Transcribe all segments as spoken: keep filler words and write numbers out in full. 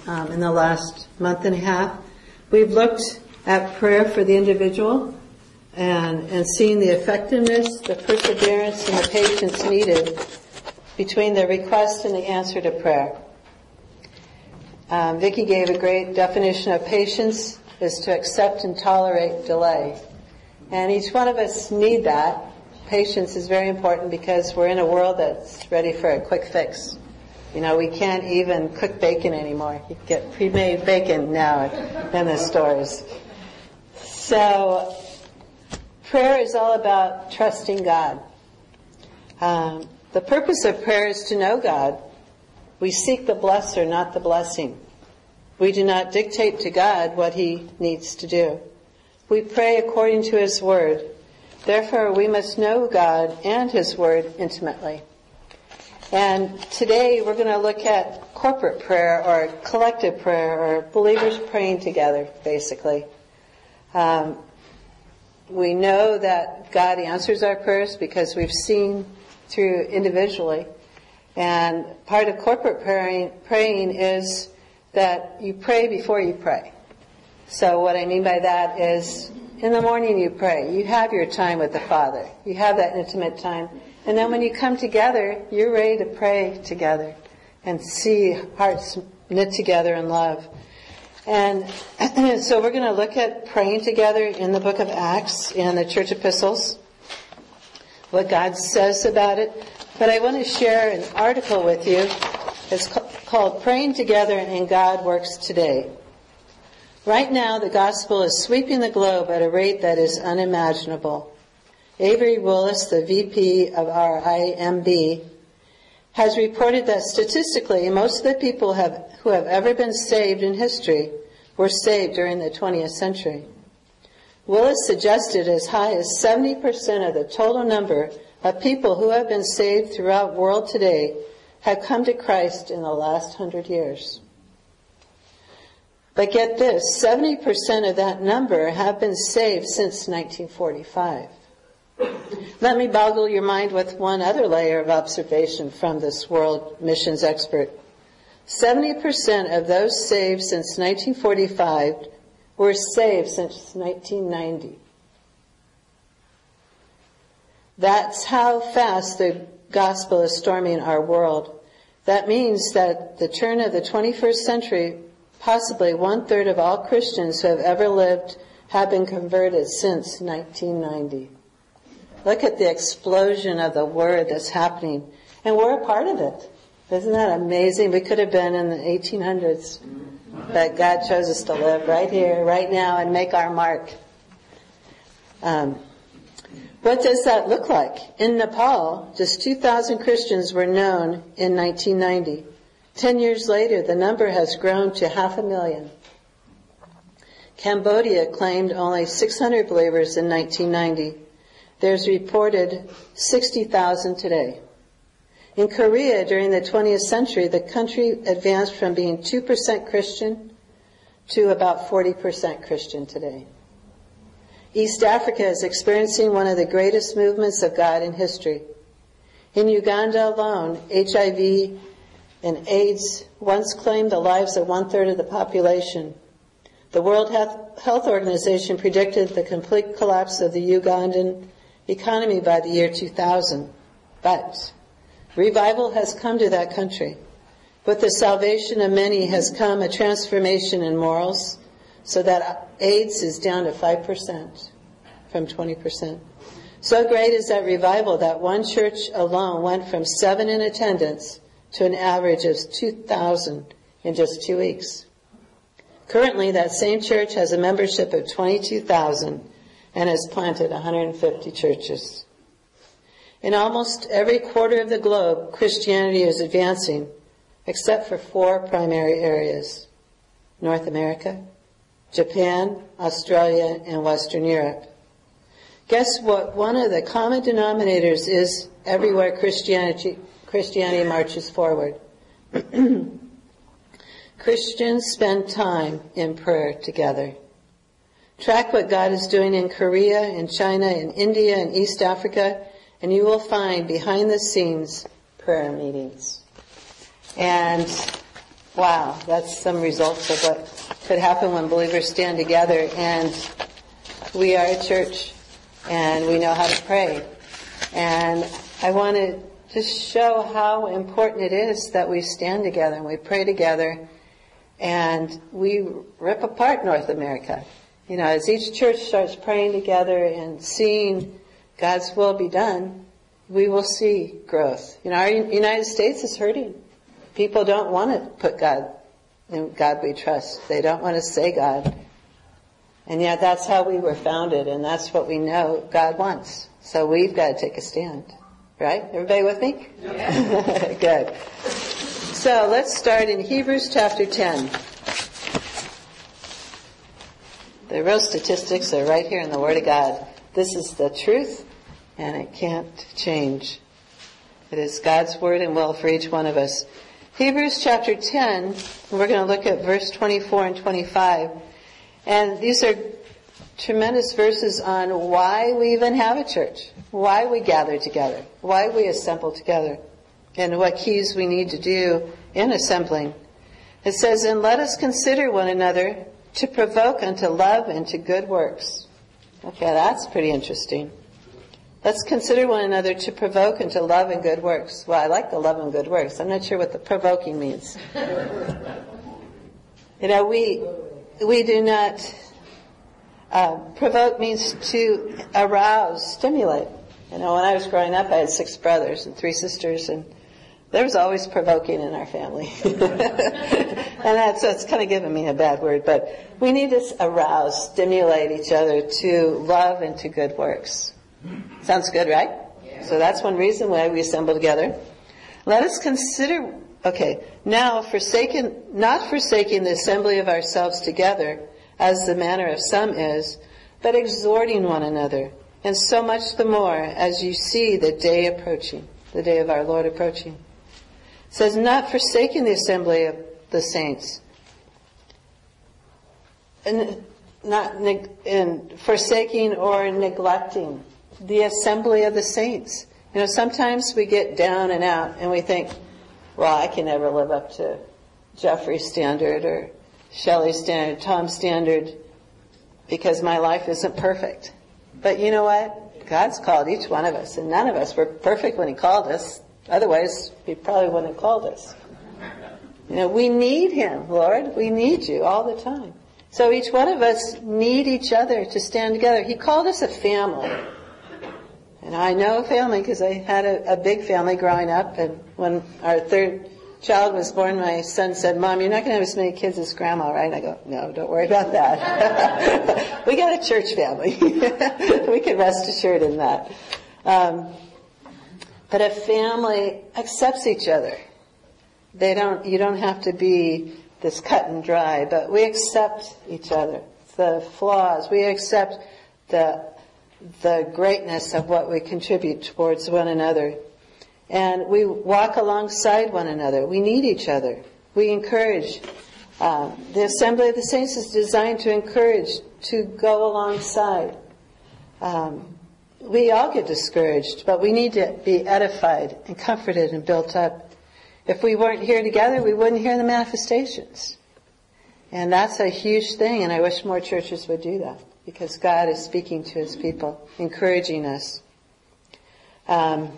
um, in the last month and a half. We've looked at prayer for the individual and, and seen the effectiveness, the perseverance, and the patience needed between the request and the answer to prayer. Um, Vicki gave a great definition of patience is to accept and tolerate delay. And each one of us need that. Patience is very important because we're in a world that's ready for a quick fix. You know, we can't even cook bacon anymore. You get pre-made bacon now in the stores. So, prayer is all about trusting God. Um, the purpose of prayer is to know God. We seek the blesser, not the blessing. We do not dictate to God what He needs to do. We pray according to His Word. Therefore, we must know God and His Word intimately. And today we're going to look at corporate prayer or collective prayer or believers praying together, basically. Um, we know that God answers our prayers because we've seen through individually. And part of corporate praying, praying is that you pray before you pray. So what I mean by that is in the morning you pray. You have your time with the Father. You have that intimate time. And then when you come together, you're ready to pray together and see hearts knit together in love. And so we're going to look at praying together in the book of Acts and the church epistles, what God says about it. But I want to share an article with you. It's called Praying Together and God Works Today. Right now, the gospel is sweeping the globe at a rate that is unimaginable. Avery Willis, the V P of R I M B, has reported that statistically, most of the people have, who have ever been saved in history were saved during the twentieth century. Willis suggested as high as seventy percent of the total number of people who have been saved throughout the world today have come to Christ in the last hundred years. But get this, seventy percent of that number have been saved since nineteen forty-five. Let me boggle your mind with one other layer of observation from this world missions expert. seventy percent of those saved since nineteen forty-five were saved since nineteen ninety. That's how fast the gospel is storming our world. That means that at the turn of the twenty-first century, possibly one-third of all Christians who have ever lived have been converted since nineteen ninety. Look at the explosion of the word that's happening. And we're a part of it. Isn't that amazing? We could have been in the eighteen hundreds, but God chose us to live right here, right now, and make our mark. Um, what does that look like? In Nepal, just two thousand Christians were known in nineteen ninety. Ten years later, the number has grown to half a million. Cambodia claimed only six hundred believers in nineteen ninety. There's reported sixty thousand today. In Korea, during the twentieth century, the country advanced from being two percent Christian to about forty percent Christian today. East Africa is experiencing one of the greatest movements of God in history. In Uganda alone, H I V and AIDS once claimed the lives of one-third of the population. The World Health Organization predicted the complete collapse of the Ugandan economy by the year two thousand. But revival has come to that country. With the salvation of many has come a transformation in morals, so that AIDS is down to five percent from twenty percent. So great is that revival that one church alone went from seven in attendance to an average of two thousand in just two weeks. Currently, that same church has a membership of twenty-two thousand and has planted one hundred fifty churches. In almost every quarter of the globe, Christianity is advancing, except for four primary areas: North America, Japan, Australia, and Western Europe. Guess what one of the common denominators is everywhere Christianity, Christianity marches forward? Christians spend time in prayer together. Track what God is doing in Korea, in China, in India, and East Africa, and you will find behind the scenes prayer meetings. And wow, that's some results of what could happen when believers stand together. And we are a church, and we know how to pray. And I want to just show how important it is that we stand together and we pray together, and we rip apart North America. You know, as each church starts praying together and seeing God's will be done, we will see growth. You know, our United States is hurting. People don't want to put God, in God we trust. They don't want to say God. And yet that's how we were founded, and that's what we know God wants. So we've got to take a stand. Right? Everybody with me? Yeah. Good. So let's start in Hebrews chapter ten. The real statistics are right here in the Word of God. This is the truth, and it can't change. It is God's Word and will for each one of us. Hebrews chapter ten, we're going to look at verse twenty-four and twenty-five. And these are tremendous verses on why we even have a church, why we gather together, why we assemble together, and what keys we need to do in assembling. It says, and let us consider one another to provoke unto love and to good works. Okay, that's pretty interesting. Let's consider one another to provoke unto love and good works. Well, I like the love and good works. I'm not sure what the provoking means. You know, we we do not... Uh, provoke means to arouse, stimulate. You know, when I was growing up, I had six brothers and three sisters, and there was always provoking in our family. And that's, so it's kind of giving me a bad word, but we need to arouse, stimulate each other to love and to good works. Sounds good, right? Yeah. So that's one reason why we assemble together. Let us consider, okay, now forsaking, not forsaking the assembly of ourselves together, as the manner of some is, but exhorting one another, and so much the more as you see the day approaching, the day of our Lord approaching. It says, not forsaking the assembly of the saints, and not neg- in forsaking or neglecting the assembly of the saints. You know, sometimes we get down and out, and we think, well, I can never live up to Jeffrey's standard, or Shelley's standard, Tom's standard, because my life isn't perfect. But you know what? God's called each one of us, and none of us were perfect when He called us. Otherwise, He probably wouldn't have called us. You know, we need Him, Lord. We need You all the time. So each one of us need each other to stand together. He called us a family. And I know a family because I had a, a big family growing up, and when our third child was born, my son said, Mom, you're not going to have as many kids as Grandma, right? And I go, no, don't worry about that. We got a church family. We can rest assured in that. Um, but a family accepts each other. They don't. You don't have to be this cut and dry, but we accept each other, the flaws. We accept the the greatness of what we contribute towards one another. And we walk alongside one another. We need each other. We encourage. Um, the Assembly of the Saints is designed to encourage, to go alongside. Um, we all get discouraged, but we need to be edified and comforted and built up. If we weren't here together, we wouldn't hear the manifestations. And that's a huge thing, and I wish more churches would do that, because God is speaking to His people, encouraging us. Um,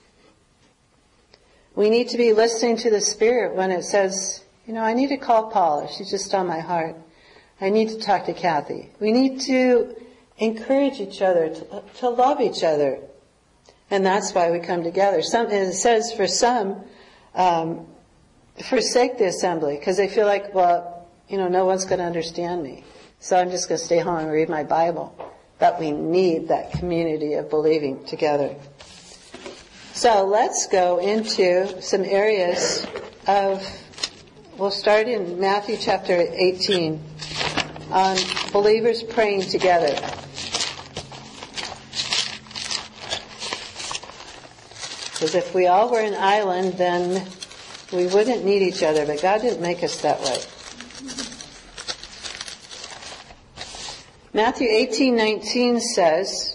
We need to be listening to the Spirit when it says, you know, I need to call Paula. She's just on my heart. I need to talk to Kathy. We need to encourage each other, to, to love each other. And that's why we come together. Some, it says for some, um, forsake the assembly, because they feel like, well, you know, no one's going to understand me. So I'm just going to stay home and read my Bible. But we need that community of believing together. So let's go into some areas of, we'll start in Matthew chapter eighteen, on believers praying together. Because if we all were an island, then we wouldn't need each other, but God didn't make us that way. Matthew eighteen nineteen says,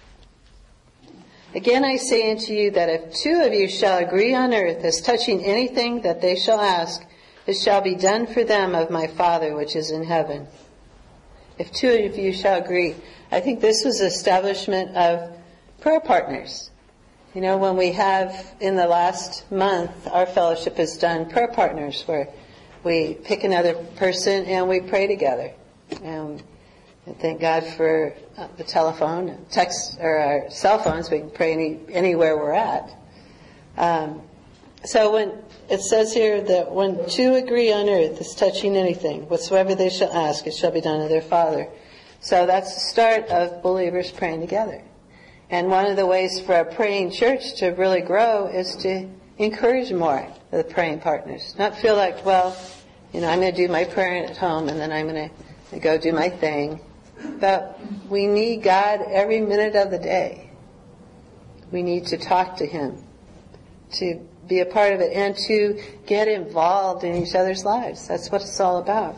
again I say unto you that if two of you shall agree on earth as touching anything that they shall ask, it shall be done for them of my Father which is in heaven. If two of you shall agree. I think this was the establishment of prayer partners. You know, when we have, in the last month, our fellowship has done prayer partners, where we pick another person and we pray together. And thank God for the telephone, text, or our cell phones. We can pray any, anywhere we're at. Um, so when it says here that when two agree on earth is touching anything, whatsoever they shall ask, it shall be done of their Father. So that's the start of believers praying together. And one of the ways for a praying church to really grow is to encourage more of the praying partners. Not feel like, well, you know, I'm going to do my prayer at home and then I'm going to go do my thing. But we need God every minute of the day. We need to talk to Him, to be a part of it, and to get involved in each other's lives. That's what it's all about.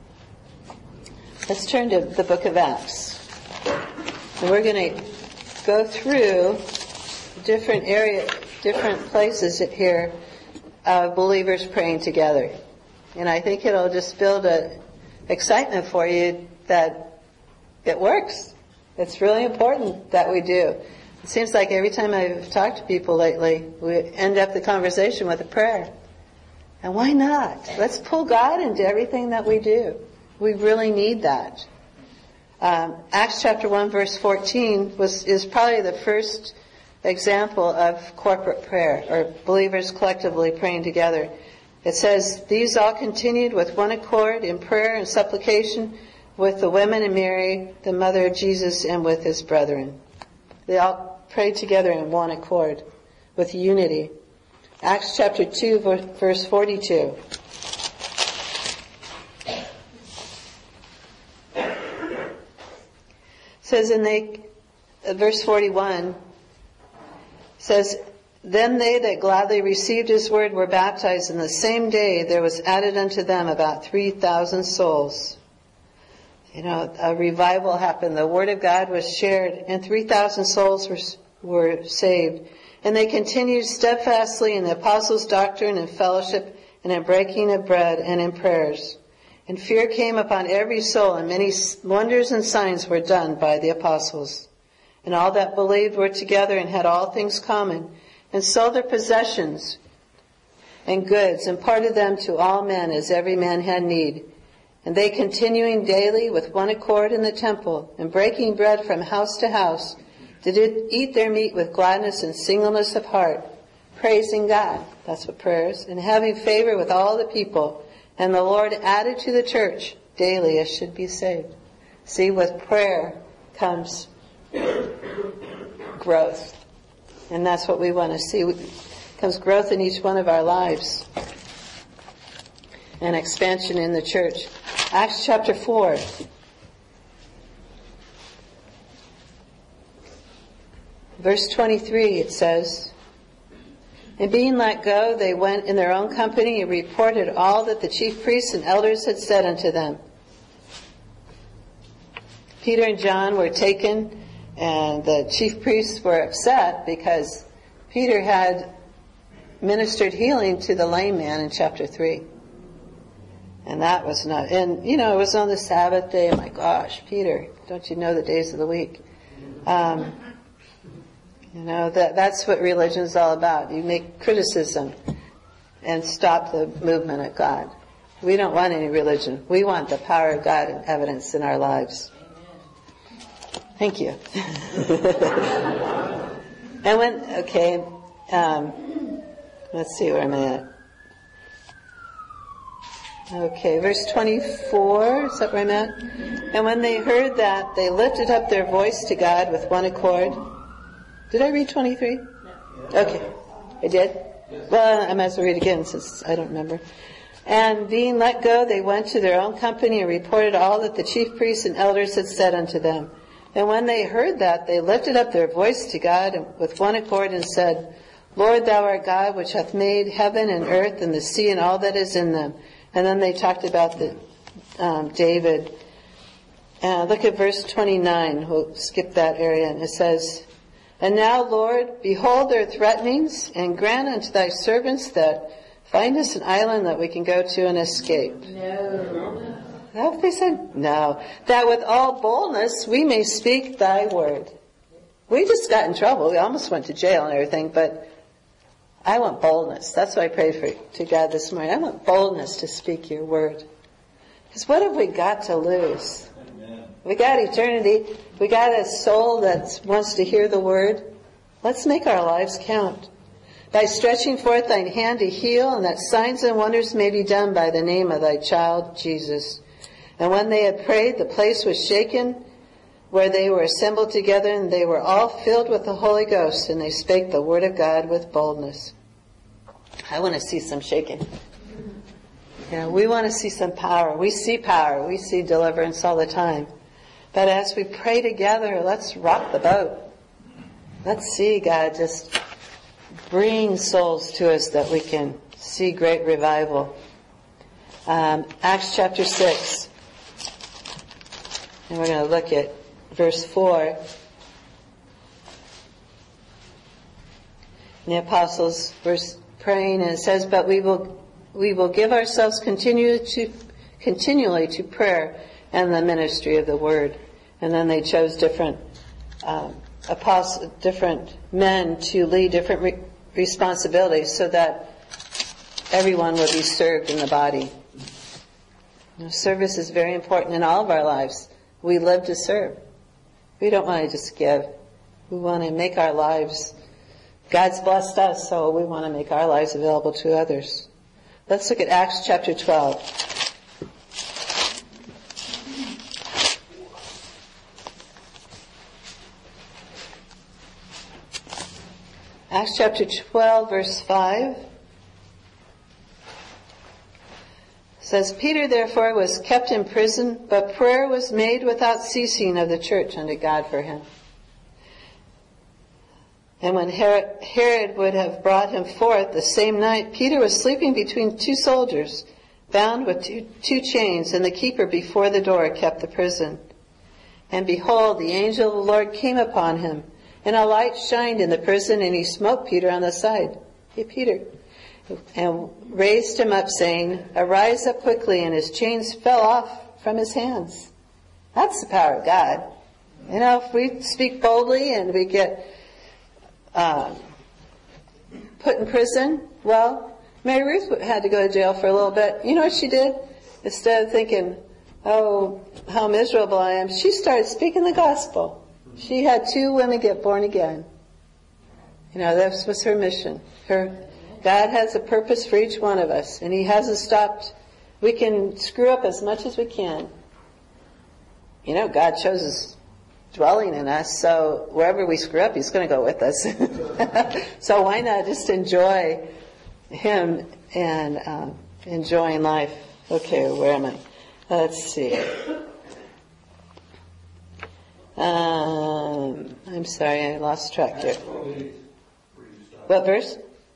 Let's turn to the book of Acts. And we're going to go through different area, different places here of believers praying together. And I think it'll just build a excitement for you that it works. It's really important that we do. It seems like every time I've talked to people lately, we end up the conversation with a prayer. And why not? Let's pull God into everything that we do. We really need that. Um, Acts chapter one verse fourteen was is probably the first example of corporate prayer, or believers collectively praying together. It says, these all continued with one accord in prayer and supplication with the women and Mary, the mother of Jesus, and with his brethren. They all prayed together in one accord with unity. Acts chapter two verse forty-two. Says in they, uh, verse forty-one, says, then they that gladly received his word were baptized, and the same day there was added unto them about three thousand souls. You know, a revival happened. The word of God was shared, and three thousand souls were, were saved. And they continued steadfastly in the apostles' doctrine and fellowship, and in breaking of bread, and in prayers. And fear came upon every soul, and many wonders and signs were done by the apostles. And all that believed were together and had all things common, and sold their possessions and goods, and parted them to all men as every man had need. And they continuing daily with one accord in the temple, and breaking bread from house to house, did eat their meat with gladness and singleness of heart, praising God. That's what prayer is. And having favor with all the people. And the Lord added to the church daily as should be saved. See, with prayer comes growth. And that's what we want to see. It comes growth in each one of our lives. And expansion in the church. Acts chapter four. Verse twenty-three, it says, and being let go, they went in their own company and reported all that the chief priests and elders had said unto them. Peter and John were taken, and the chief priests were upset because Peter had ministered healing to the lame man in chapter three. And that was not, and you know, it was on the Sabbath day. My gosh, Peter, don't you know the days of the week? Um, You know, that that's what religion is all about. You make criticism and stop the movement of God. We don't want any religion. We want the power of God and evidence in our lives. Thank you. And when, okay, um, let's see where I'm at. Okay, verse twenty-four, is that where I'm at? And when they heard that, they lifted up their voice to God with one accord. Did I read twenty-three? No. Okay. I did? Well, I might as well read again since I don't remember. And being let go, they went to their own company and reported all that the chief priests and elders had said unto them. And when they heard that, they lifted up their voice to God with one accord and said, Lord, thou art God, which hath made heaven and earth and the sea and all that is in them. And then they talked about the um, David. Uh, look at verse twenty-nine. We'll skip that area. And it says, and now, Lord, behold their threatenings, and grant unto thy servants that Find us an island that we can go to and escape. No. That what they said? No. That with all boldness we may speak thy word. We just got in trouble. We almost went to jail and everything, but I want boldness. That's what I prayed for to God this morning. I want boldness to speak your word. Because what have we got to lose? Amen. We got eternity. We got a soul that wants to hear the word. Let's make our lives count. By stretching forth thine hand to heal, and that signs and wonders may be done by the name of thy child, Jesus. And when they had prayed, the place was shaken where they were assembled together, and they were all filled with the Holy Ghost, and they spake the word of God with boldness. I want to see some shaking. Yeah, we want to see some power. We see power. We see deliverance all the time. But as we pray together, let's rock the boat. Let's see God just bring souls to us that we can see great revival. Um, Acts chapter six. And we're going to look at verse four. And the apostles were praying, and it says, but we will we will give ourselves continue to, continually to prayer and the ministry of the word. And then they chose different um, apostles, different men to lead different re- responsibilities so that everyone would be served in the body. You know, service is very important in all of our lives. We live to serve. We don't want to just give. We want to make our lives, God's blessed us, so we want to make our lives available to others. Let's look at Acts chapter twelve. Acts chapter twelve, verse five. Says, Peter therefore was kept in prison, but prayer was made without ceasing of the church unto God for him. And when Herod, Herod would have brought him forth the same night, Peter was sleeping between two soldiers, bound with two, two chains, and the keeper before the door kept the prison. And behold, the angel of the Lord came upon him, and a light shined in the prison, and he smote Peter on the side. Hey, Peter. And raised him up, saying, arise up quickly, and his chains fell off from his hands. That's the power of God. You know, if we speak boldly and we get uh, put in prison, well, Mary Ruth had to go to jail for a little bit. You know what she did? Instead of thinking, oh, how miserable I am, she started speaking the gospel. She had two women get born again. You know, that was her mission. Her God has a purpose for each one of us, and he hasn't stopped. We can screw up as much as we can. You know, God chose his dwelling in us, so wherever we screw up, he's going to go with us. So why not just enjoy him and um, enjoying life? Okay, where am I? Let's see. Um, I'm sorry, I lost track here. What verse?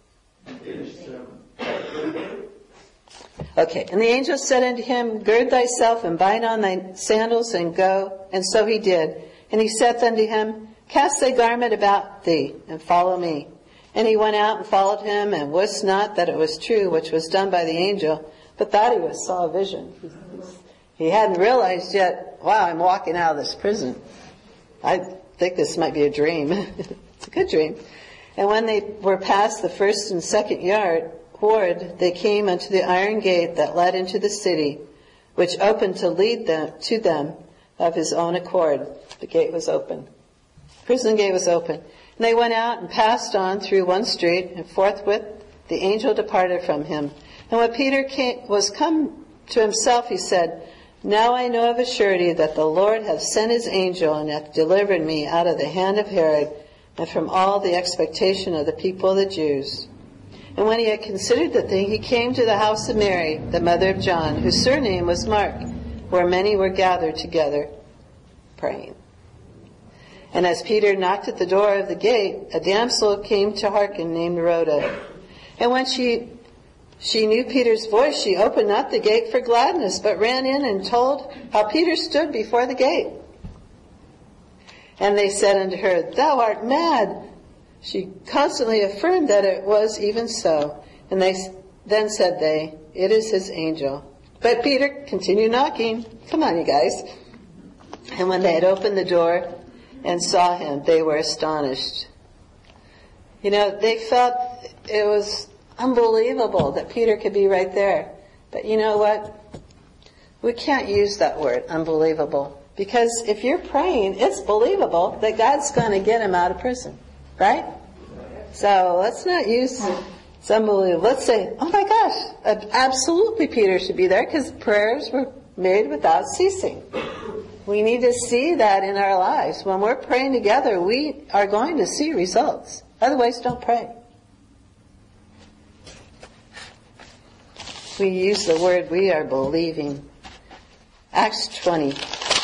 Okay, and the angel said unto him, gird thyself and bind on thy sandals and go. And so he did. And he saith unto him, cast thy garment about thee and follow me. And he went out and followed him, and wist not that it was true which was done by the angel, but thought he was saw a vision. He hadn't realized yet, wow, I'm walking out of this prison. I think this might be a dream. It's a good dream. And when they were past the first and second yard ward, they came unto the iron gate that led into the city, which opened to lead them to them of his own accord. The gate was open. The prison gate was open. And they went out and passed on through one street, and forthwith the angel departed from him. And when Peter came, was come to himself, he said, now I know of a surety that the Lord hath sent his angel, and hath delivered me out of the hand of Herod, and from all the expectation of the people of the Jews. And when he had considered the thing, he came to the house of Mary, the mother of John, whose surname was Mark, where many were gathered together, praying. And as Peter knocked at the door of the gate, a damsel came to hearken, named Rhoda. And when she she knew Peter's voice, she opened not the gate for gladness, but ran in and told how Peter stood before the gate. And they said unto her, thou art mad. She constantly affirmed that it was even so. And they Then said they, "It is his angel." But Peter continued knocking. Come on, you guys. And when they had opened the door and saw him, they were astonished. You know, they felt it was unbelievable that Peter could be right there. But you know what? We can't use that word, unbelievable. Because if you're praying, it's believable that God's going to get him out of prison. Right? So let's not use it's unbelievable. Let's say, oh my gosh, absolutely Peter should be there because prayers were made without ceasing. We need to see that in our lives. When we're praying together, we are going to see results. Otherwise, don't pray. We use the word we are believing. Acts twenty.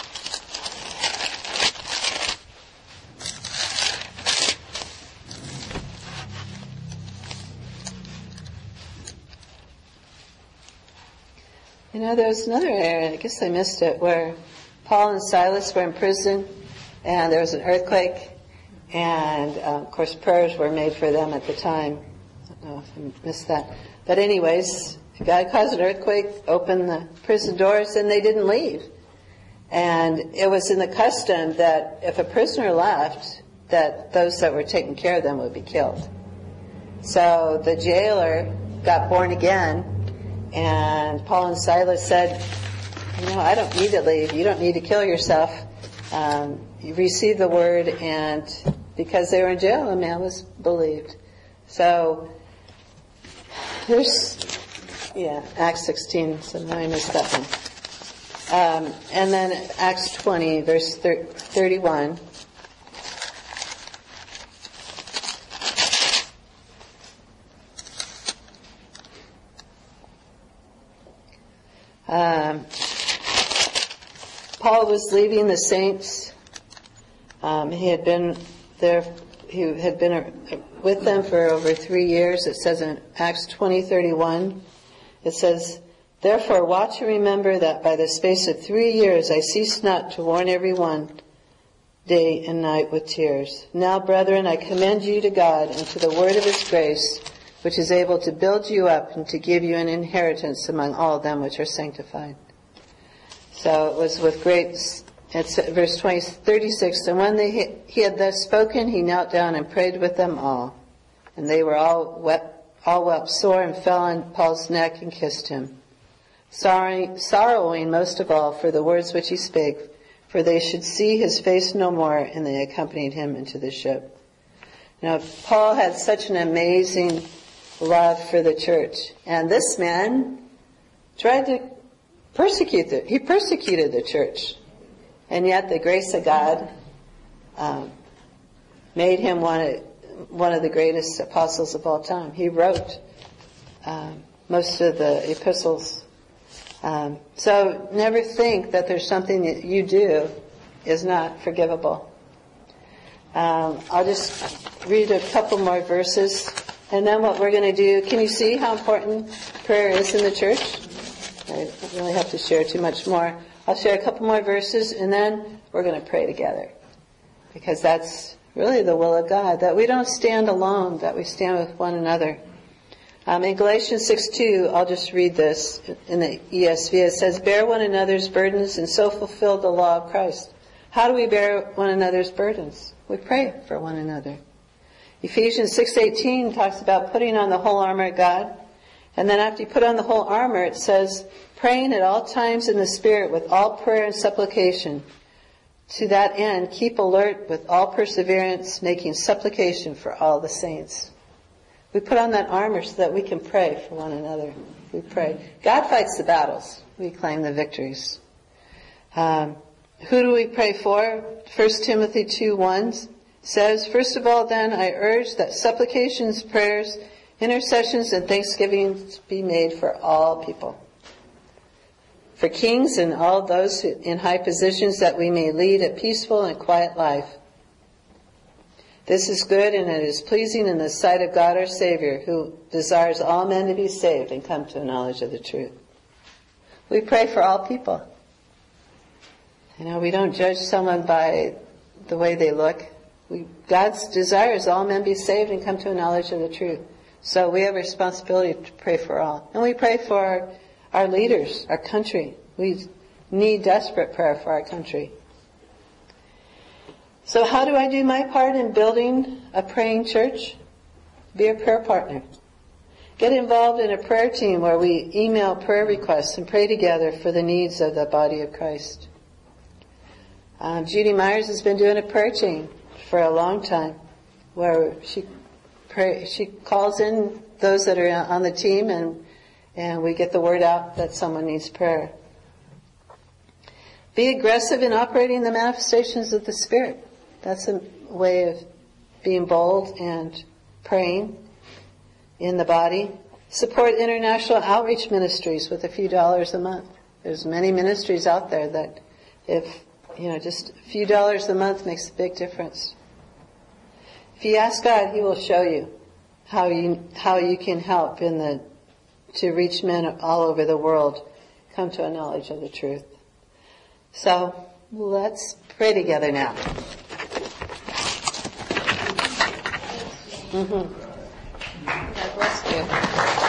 You know, there was another area, I guess I missed it, where Paul and Silas were in prison, and there was an earthquake, and uh, of course prayers were made for them at the time. I don't know if I missed that. But anyways, God caused an earthquake, opened the prison doors, and they didn't leave. And it was in the custom that if a prisoner left, that those that were taking care of them would be killed. So the jailer got born again, and Paul and Silas said, you know, I don't need to leave. You don't need to kill yourself. Um, you received the word, and because they were in jail, the man was believed. So there's, yeah, Acts sixteen, so now I missed that one. Um, and then Acts twenty, verse thirty-one. Um, Paul was leaving the saints. Um, he had been there. He had been with them for over three years. It says in Acts twenty thirty-one. It says, "Therefore watch and remember that by the space of three years I ceased not to warn everyone day and night with tears. Now, brethren, I commend you to God and to the word of his grace, which is able to build you up and to give you an inheritance among all them which are sanctified." So it was with great, it's verse twenty, thirty-six, "And when they, he had thus spoken, he knelt down and prayed with them all. And they were all wept, all wept sore and fell on Paul's neck and kissed him, sorrowing, sorrowing most of all for the words which he spake, for they should see his face no more, and they accompanied him into the ship." Now, Paul had such an amazing love for the church. And this man tried to persecute it. He persecuted the church. And yet the grace of God um, made him one of, one of the greatest apostles of all time. He wrote um, most of the epistles. Um, so never think that there's something that you do is not forgivable. Um, I'll just read a couple more verses. And then what we're going to do, can you see how important prayer is in the church? I don't really have to share too much more. I'll share a couple more verses, and then we're going to pray together. Because that's really the will of God, that we don't stand alone, that we stand with one another. Um, in Galatians six two, I'll just read this in the E S V. It says, "Bear one another's burdens and so fulfill the law of Christ." How do we bear one another's burdens? We pray for one another. Ephesians six eighteen talks about putting on the whole armor of God. And then after you put on the whole armor, it says, "Praying at all times in the Spirit with all prayer and supplication. To that end, keep alert with all perseverance, making supplication for all the saints." We put on that armor so that we can pray for one another. We pray. God fights the battles. We claim the victories. Um, who do we pray for? First Timothy two one says, "First of all, then, I urge that supplications, prayers, intercessions, and thanksgivings be made for all people, for kings and all those in high positions, that we may lead a peaceful and quiet life. This is good, and it is pleasing in the sight of God our Savior, who desires all men to be saved and come to a knowledge of the truth." We pray for all people. You know, we don't judge someone by the way they look. We, God's desire is all men be saved and come to a knowledge of the truth. So we have a responsibility to pray for all. And we pray for our, our leaders, our country. We need desperate prayer for our country. So how do I do my part in building a praying church? Be a prayer partner. Get involved in a prayer team where we email prayer requests and pray together for the needs of the body of Christ. Um, Judy Myers has been doing a prayer chain for a long time, where she pray, she calls in those that are on the team, and and we get the word out that someone needs prayer. Be aggressive in operating the manifestations of the Spirit. That's a way of being bold and praying in the body. Support international outreach ministries with a few dollars a month. There's many ministries out there that if, you know, just a few dollars a month makes a big difference. If you ask God, He will show you how you how you can help in the to reach men all over the world come to a knowledge of the truth. So let's pray together now. Mm-hmm. God bless you.